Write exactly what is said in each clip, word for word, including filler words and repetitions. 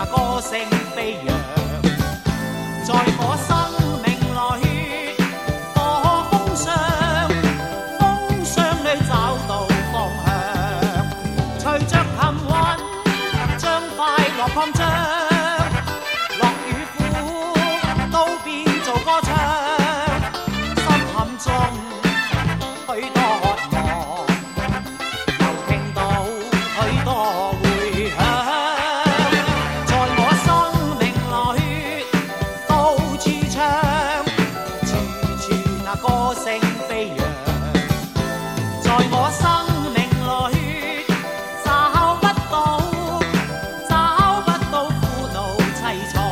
歌聲飛揚，在我生命裏多風霜，風霜裏找到方向，隨着琴韻將快樂擴張，樂與苦都變做歌唱，心坎中許多渴望，又聽到許多迴響。歌聲飛揚，在我生命裏找不到，找不到苦惱凄楚。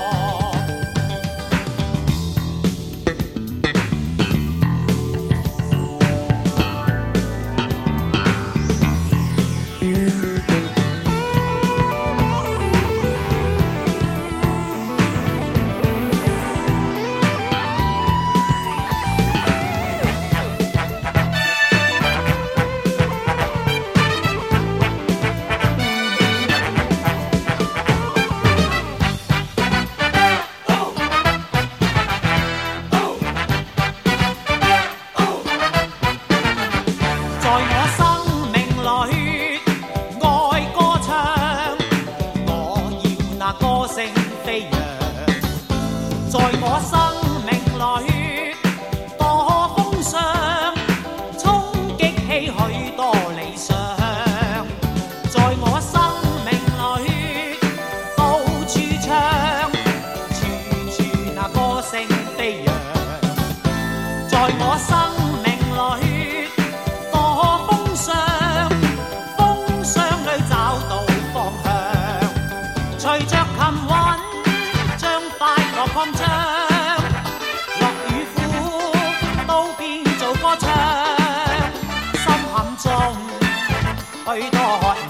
在我生命裏愛歌唱，我要那歌聲飛揚。在我生命裏多風霜，衝擊起許多理想。在我生命裏到處唱，處處那歌聲飛揚。在我生命裏隨着琴韻將快樂擴張，樂與苦都變做歌唱，心坎中許多渴望。